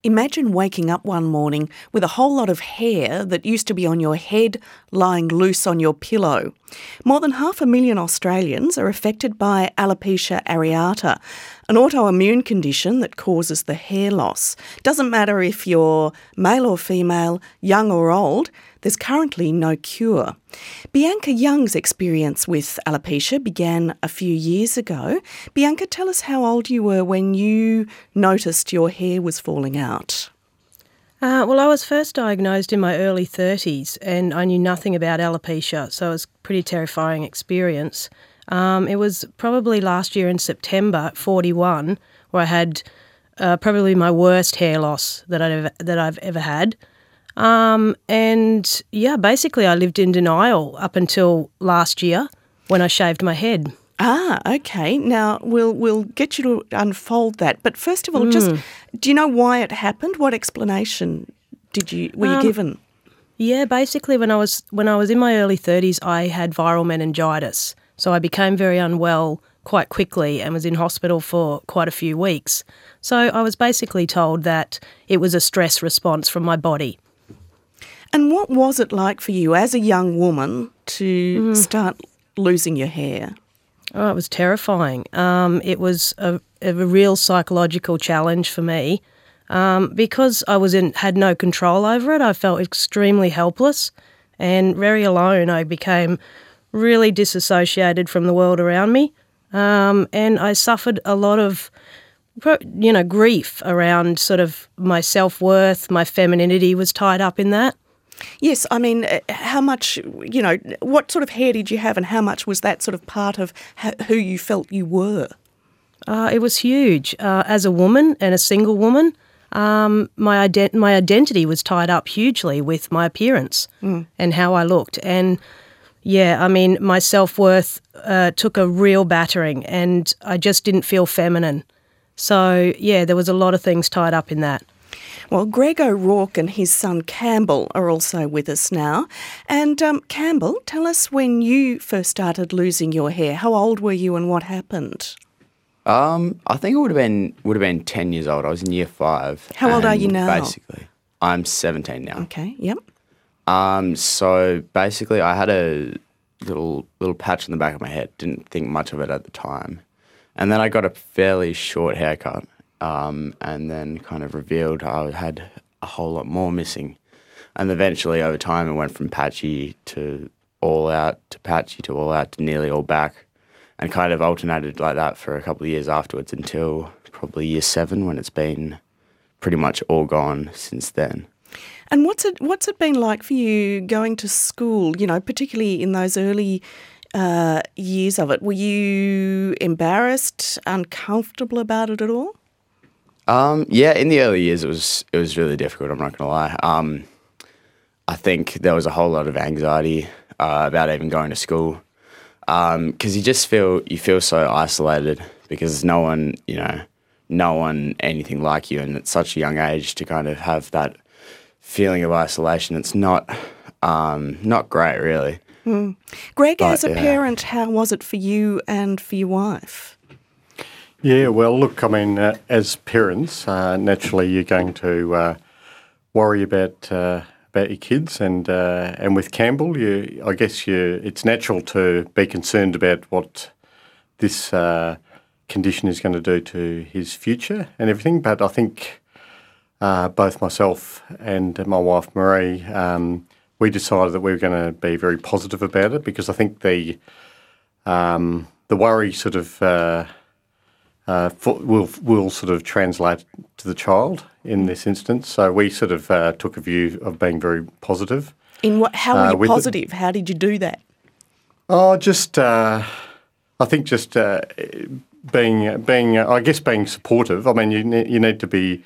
Imagine waking up one morning with a whole lot of hair that used to be on your head lying loose on your pillow. More than 500,000 Australians are affected by alopecia areata, an autoimmune condition that causes the hair loss. Doesn't matter if you're male or female, young or old, there's currently no cure. Bianca Young's experience with alopecia began a few years ago. Bianca, tell us how old you were when you noticed your hair was falling out. Well, I was first diagnosed in my early 30s and I knew nothing about alopecia, so it was a pretty terrifying experience. It was probably last year in September at 41 where I had probably my worst hair loss that I've ever had. Basically I lived in denial up until last year when I shaved my head. Ah, okay. Now, we'll get you to unfold that. But first of all, just do you know why it happened? What explanation were you given? Yeah, basically when I was in my early 30s, I had viral meningitis. So I became very unwell quite quickly and was in hospital for quite a few weeks. So I was basically told that it was a stress response from my body. And what was it like for you as a young woman to start losing your hair? Oh, it was terrifying. It was a real psychological challenge for me. Because I had no control over it, I felt extremely helpless and very alone. I became really disassociated from the world around me. And I suffered a lot of, grief around sort of my self-worth. My femininity was tied up in that. Yes, I mean, how much, what sort of hair did you have and how much was that sort of part of who you felt you were? It was huge. As a woman and a single woman, my identity was tied up hugely with my appearance and how I looked. And, my self-worth took a real battering and I just didn't feel feminine. So, there was a lot of things tied up in that. Well, Greg O'Rourke and his son Campbell are also with us now. And Campbell, tell us when you first started losing your hair. How old were you and what happened? I think it would have been 10 years old. I was in year 5. How old are you now? Basically, I'm 17 now. Okay, yep. So basically, I had a little patch on the back of my head. Didn't think much of it at the time, and then I got a fairly short haircut. And then kind of revealed I had a whole lot more missing. And eventually over time it went from patchy to all out to patchy to all out to nearly all back and kind of alternated like that for a couple of years afterwards until probably year 7 when it's been pretty much all gone since then. And what's it been like for you going to school, particularly in those early years of it? Were you embarrassed, uncomfortable about it at all? In the early years it was really difficult, I'm not going to lie. I think there was a whole lot of anxiety about even going to school because you feel so isolated because there's no one anything like you, and at such a young age to kind of have that feeling of isolation, it's not great really. Greg, as a parent, how was it for you and for your wife? Yeah, well, look, I mean, as parents, naturally you're going to worry about your kids, and with Campbell, it's natural to be concerned about what this condition is going to do to his future and everything. But I think both myself and my wife Marie, we decided that we were going to be very positive about it because I think the worry sort of will sort of translate to the child in this instance. So we sort of took a view of being very positive. How were you positive? How did you do that? Oh, I think just being supportive. I mean, you need to be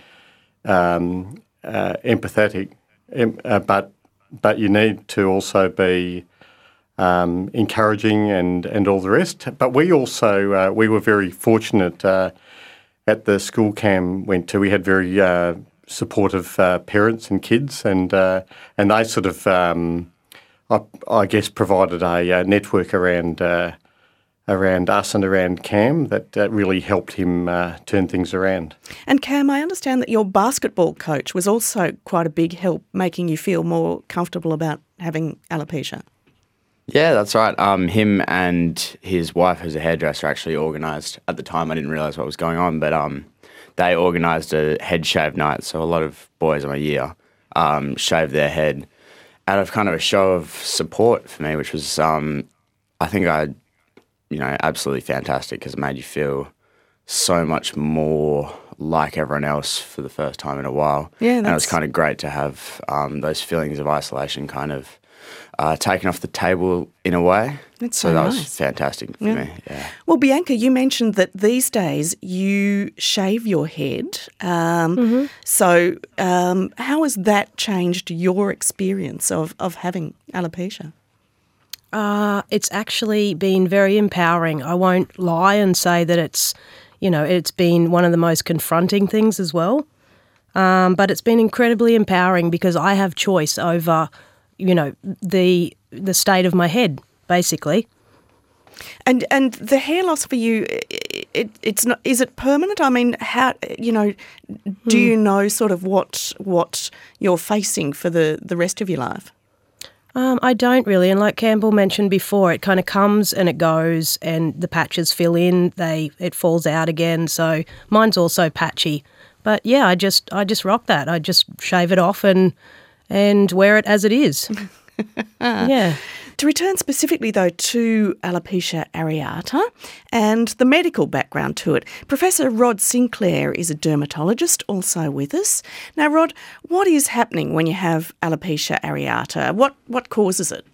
empathetic, but you need to also be encouraging and all the rest. But we also we were very fortunate at the school Cam went to. We had very supportive parents and kids, and they sort of I guess provided a network around around us and around Cam that really helped him turn things around. And Cam, I understand that your basketball coach was also quite a big help, making you feel more comfortable about having alopecia. Yeah, that's right. Him and his wife, who's a hairdresser, actually organised, at the time I didn't realise what was going on, but they organised a head shave night. So a lot of boys in my year shaved their head out of kind of a show of support for me, which was, I think, absolutely fantastic, because it made you feel so much more like everyone else for the first time in a while. Yeah, and it was kind of great to have those feelings of isolation kind of taken off the table in a way. That's so so that nice. was fantastic for me. Yeah. Well, Bianca, you mentioned that these days you shave your head. So how has that changed your experience of having alopecia? It's actually been very empowering. I won't lie and say that it's been one of the most confronting things as well. But it's been incredibly empowering because I have choice over, the state of my head, basically. And the hair loss for you, it's not. Is it permanent? I mean, how do you know sort of what you're facing for the rest of your life? I don't really, and like Campbell mentioned before, it kind of comes and it goes, and the patches fill in, it falls out again. So mine's also patchy, but yeah, I just rock that. I just shave it off and wear it as it is. Yeah. To return specifically, though, to alopecia areata and the medical background to it, Professor Rod Sinclair is a dermatologist also with us. Now, Rod, what is happening when you have alopecia areata? What causes it?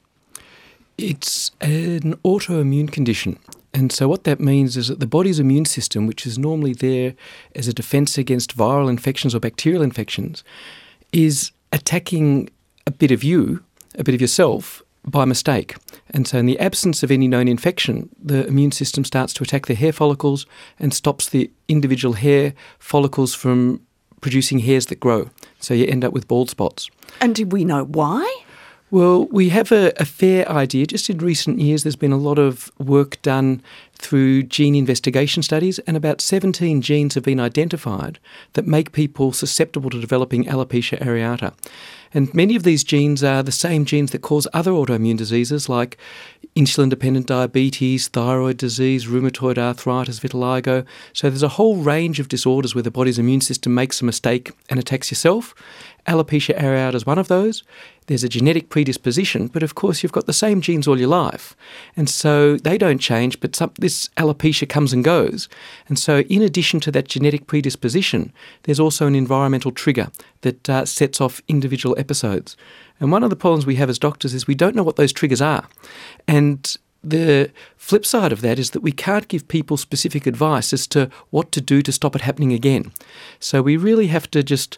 It's an autoimmune condition. And so what that means is that the body's immune system, which is normally there as a defence against viral infections or bacterial infections, is attacking a bit of yourself, by mistake. And so in the absence of any known infection, the immune system starts to attack the hair follicles and stops the individual hair follicles from producing hairs that grow. So you end up with bald spots. And do we know why? Well, we have a fair idea. Just in recent years, there's been a lot of work done through gene investigation studies, and about 17 genes have been identified that make people susceptible to developing alopecia areata. And many of these genes are the same genes that cause other autoimmune diseases like insulin-dependent diabetes, thyroid disease, rheumatoid arthritis, vitiligo. So there's a whole range of disorders where the body's immune system makes a mistake and attacks yourself. Alopecia areata is one of those. There's a genetic predisposition, but of course you've got the same genes all your life. And so they don't change, but this alopecia comes and goes. And so in addition to that genetic predisposition, there's also an environmental trigger that sets off individual episodes. And one of the problems we have as doctors is we don't know what those triggers are. And the flip side of that is that we can't give people specific advice as to what to do to stop it happening again. So we really have to just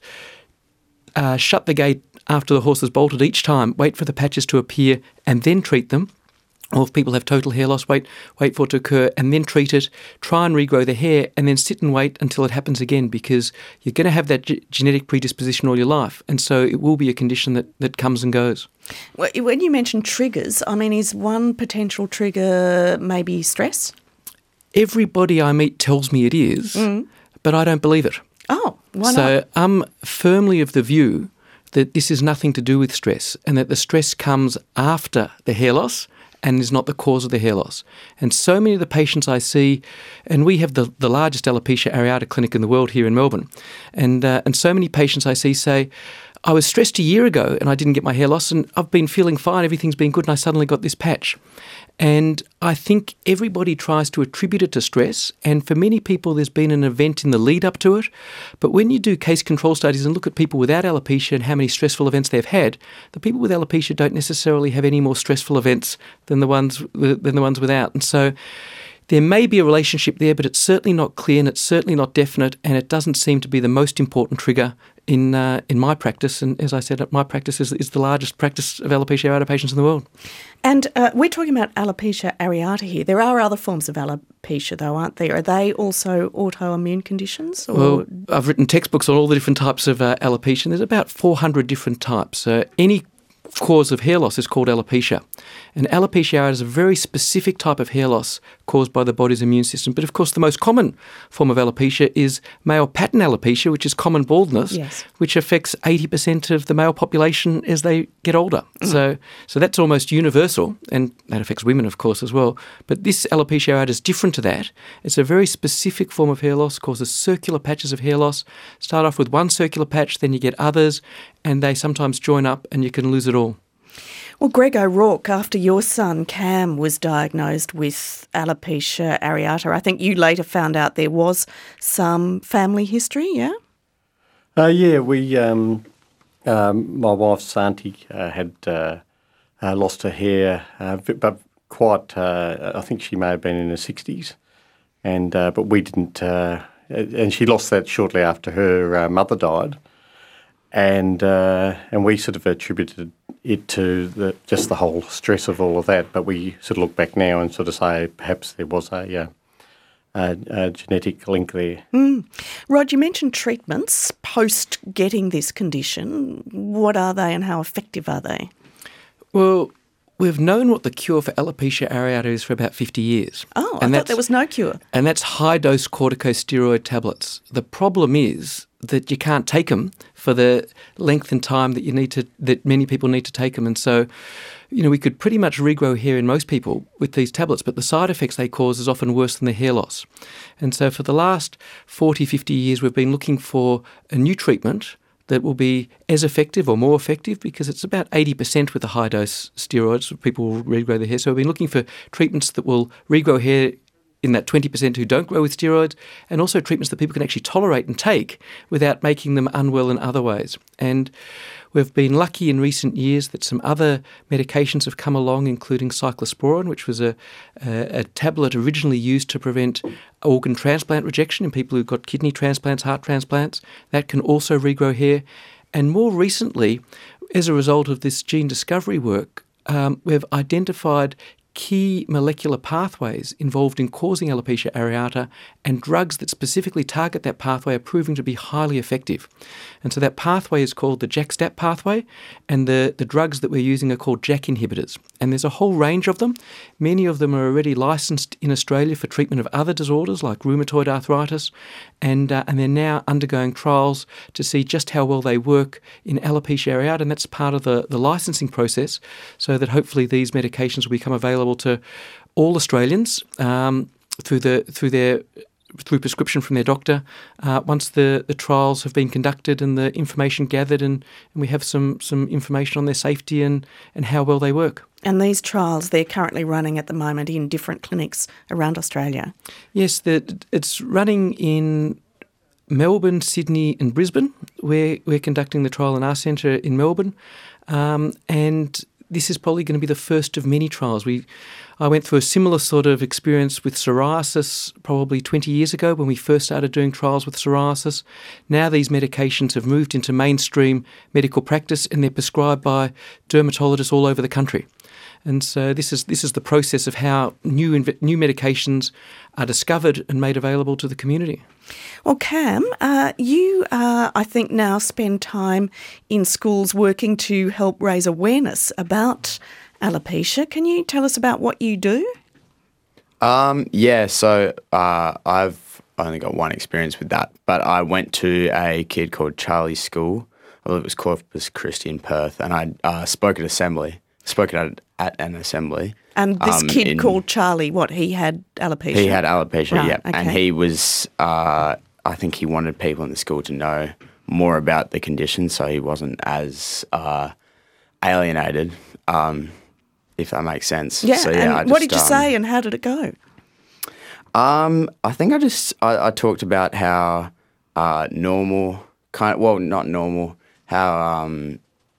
shut the gate after the horse has bolted each time, wait for the patches to appear and then treat them. Or if people have total hair loss, wait for it to occur and then treat it, try and regrow the hair and then sit and wait until it happens again, because you're going to have that genetic predisposition all your life. And so it will be a condition that comes and goes. When you mention triggers, I mean, is one potential trigger maybe stress? Everybody I meet tells me it is, but I don't believe it. Oh, why not? So I'm firmly of the view that this is nothing to do with stress, and that the stress comes after the hair loss and is not the cause of the hair loss. And so many of the patients I see, and we have the largest alopecia areata clinic in the world here in Melbourne, and so many patients I see say, I was stressed a year ago and I didn't get my hair loss, and I've been feeling fine, everything's been good, and I suddenly got this patch. And I think everybody tries to attribute it to stress, and for many people there's been an event in the lead up to it. But when you do case control studies and look at people without alopecia and how many stressful events they've had, the people with alopecia don't necessarily have any more stressful events than the ones without. And so there may be a relationship there, but it's certainly not clear and it's certainly not definite, and it doesn't seem to be the most important trigger in my practice. And as I said, my practice is the largest practice of alopecia areata patients in the world. And we're talking about alopecia areata here. There are other forms of alopecia, though, aren't there? Are they also autoimmune conditions? Or? Well, I've written textbooks on all the different types of alopecia. There's about 400 different types. Any cause of hair loss is called alopecia. And alopecia areata is a very specific type of hair loss caused by the body's immune system. But of course, the most common form of alopecia is male pattern alopecia, which is common baldness, Yes. which affects 80% of the male population as they get older. So that's almost universal, and that affects women, of course, as well. But this alopecia areata is different to that. It's a very specific form of hair loss, causes circular patches of hair loss. Start off with one circular patch, then you get others, and they sometimes join up and you can lose it all. Well, Greg O'Rourke, after your son Cam was diagnosed with alopecia areata, I think you later found out there was some family history, yeah? Yeah, my wife's auntie had lost her hair, but quite, I think she may have been in her 60s, but we didn't, and she lost that shortly after her mother died, and we sort of attributed it to just the whole stress of all of that, but we sort of look back now and sort of say perhaps there was a genetic link there. Rod, you mentioned treatments post getting this condition. What are they and how effective are they? Well, we've known what the cure for alopecia areata is for about 50 years. Oh, I thought there was no cure. And that's high-dose corticosteroid tablets. The problem is that you can't take them for the length and time that many people need to take them. And so, we could pretty much regrow hair in most people with these tablets, but the side effects they cause is often worse than the hair loss. And so for the last 40, 50 years, we've been looking for a new treatment that will be as effective or more effective, because it's about 80% with the high-dose steroids. People will regrow their hair. So we've been looking for treatments that will regrow hair in that 20% who don't grow with steroids, and also treatments that people can actually tolerate and take without making them unwell in other ways. And we've been lucky in recent years that some other medications have come along, including cyclosporin, which was a tablet originally used to prevent organ transplant rejection in people who've got kidney transplants, heart transplants. That can also regrow hair. And more recently, as a result of this gene discovery work, we've identified key molecular pathways involved in causing alopecia areata, and drugs that specifically target that pathway are proving to be highly effective. And so that pathway is called the JAK-STAT pathway, and the drugs that we're using are called JAK inhibitors. And there's a whole range of them. Many of them are already licensed in Australia for treatment of other disorders like rheumatoid arthritis, and they're now undergoing trials to see just how well they work in alopecia areata, and that's part of the licensing process, so that hopefully these medications will become available to all Australians through prescription from their doctor once the trials have been conducted and the information gathered, and we have some information on their safety and how well they work. And these trials, they're currently running at the moment in different clinics around Australia. Yes, it's running in Melbourne, Sydney and Brisbane. We're conducting the trial in our centre in Melbourne, and this is probably going to be the first of many trials. I went through a similar sort of experience with psoriasis probably 20 years ago when we first started doing trials with psoriasis. Now these medications have moved into mainstream medical practice, and they're prescribed by dermatologists all over the country. And so this is the process of how new medications are discovered and made available to the community. Well, Cam, you, I think, now spend time in schools working to help raise awareness about alopecia. Can you tell us about what you do? So I've only got one experience with that, but I went to a kid called Charlie's school. I believe it was Corpus Christi in Perth, and I spoke at an assembly. And this kid called Charlie, he had alopecia? He had alopecia, right, yeah. okay. And he was, I think he wanted people in the school to know more about the condition, so he wasn't as alienated, if that makes sense. Yeah, so, and what did you say and how did it go? I think I talked about how normal, not normal, how,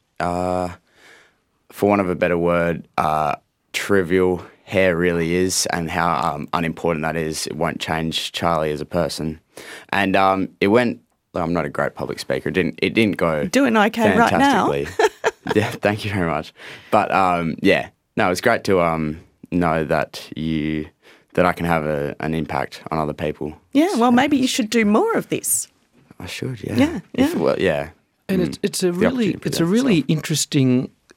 for want of a better word, trivial hair really is, and how unimportant that is. It won't change Charlie as a person. And it went, I'm not a great public speaker. It didn't go doing okay right now. Yeah, thank you very much. But no, it's great to know that I can have an impact on other people. Yeah, well, maybe you should do more of this. I should, yeah. Yeah. And it's a really interesting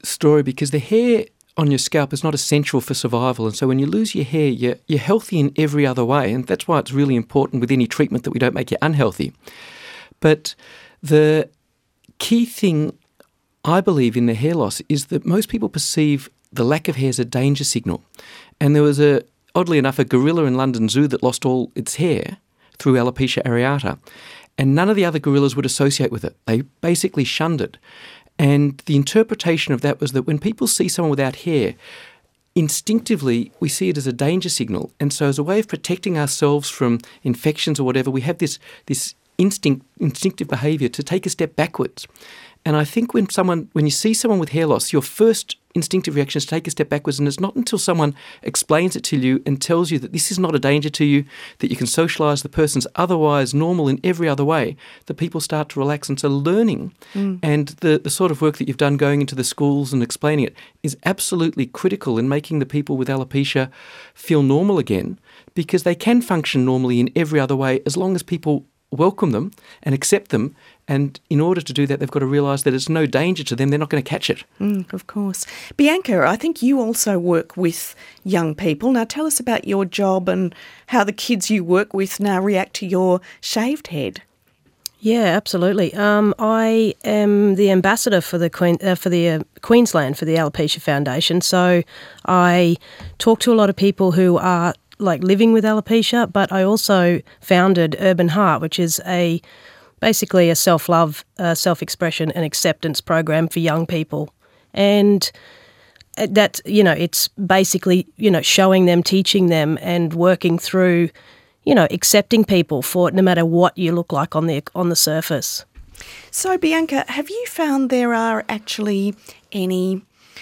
story because the hair on your scalp is not essential for survival. And so when you lose your hair, you're healthy in every other way. And that's why it's really important with any treatment that we don't make you unhealthy. But the key thing I believe in the hair loss is that most people perceive the lack of hair as a danger signal. And there was, oddly enough, a gorilla in London Zoo that lost all its hair through alopecia areata. And none of the other gorillas would associate with it. They basically shunned it. And the interpretation of that was that when people see someone without hair, instinctively we see it as a danger signal. And so as a way of protecting ourselves from infections or whatever, we have this instinctive behaviour to take a step backwards. And I think when you see someone with hair loss, your first instinctive reaction is to take a step backwards, and it's not until someone explains it to you and tells you that this is not a danger to you, that you can socialise the person's otherwise normal in every other way, that people start to relax. And so learning and the sort of work that you've done going into the schools and explaining it is absolutely critical in making the people with alopecia feel normal again, because they can function normally in every other way as long as people welcome them and accept them. And in order to do that, they've got to realise that it's no danger to them. They're not going to catch it. Of course. Bianca, I think you also work with young people. Now tell us about your job and how the kids you work with now react to your shaved head. Yeah, absolutely. I am the ambassador for the Queensland for the Alopecia Foundation. So I talk to a lot of people who are living with alopecia, but I also founded Urban Heart, which is basically a self-love, self-expression and acceptance program for young people. And that's, it's basically, showing them, teaching them and working through, accepting people for no matter what you look like on the surface. So, Bianca, have you found there are actually any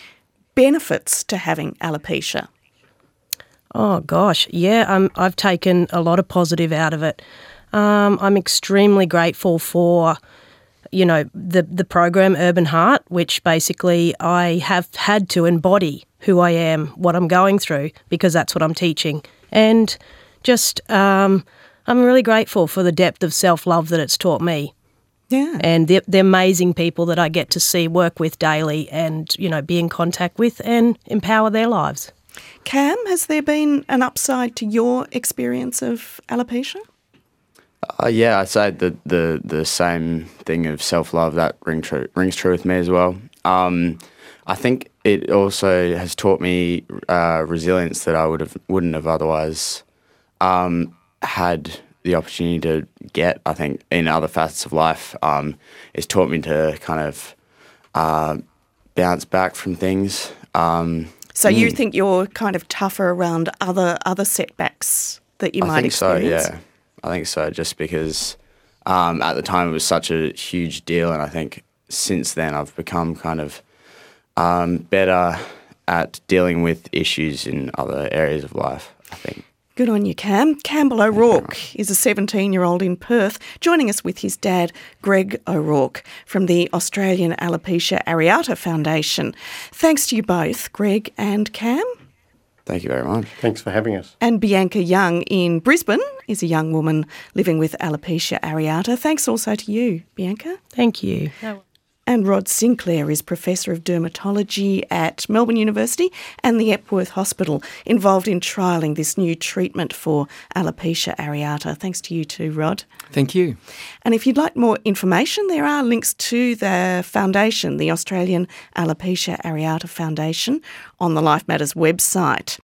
benefits to having alopecia? Oh, gosh, yeah, I've taken a lot of positive out of it. I'm extremely grateful for, the program Urban Heart, which basically I have had to embody who I am, what I'm going through, because that's what I'm teaching. And just I'm really grateful for the depth of self-love that it's taught me. Yeah. And the amazing people that I get to see, work with daily and, be in contact with and empower their lives. Cam, has there been an upside to your experience of alopecia? Yeah, I'd say the same thing of self-love, that rings true with me as well. I think it also has taught me resilience that I wouldn't have otherwise had the opportunity to get, I think, in other facets of life. It's taught me to kind of bounce back from things. So you think you're kind of tougher around other setbacks that you might experience? I think so, yeah. I think so, just because at the time it was such a huge deal, and I think since then I've become kind of better at dealing with issues in other areas of life, I think. Good on you, Cam. Campbell O'Rourke is a 17-year-old in Perth, joining us with his dad, Greg O'Rourke, from the Australian Alopecia Areata Foundation. Thanks to you both, Greg and Cam. Thank you very much. Thanks for having us. And Bianca Young in Brisbane is a young woman living with alopecia areata. Thanks also to you, Bianca. Thank you. And Rod Sinclair is Professor of Dermatology at Melbourne University and the Epworth Hospital, involved in trialling this new treatment for alopecia areata. Thanks to you too, Rod. Thank you. And if you'd like more information, there are links to the foundation, the Australian Alopecia Areata Foundation, on the Life Matters website.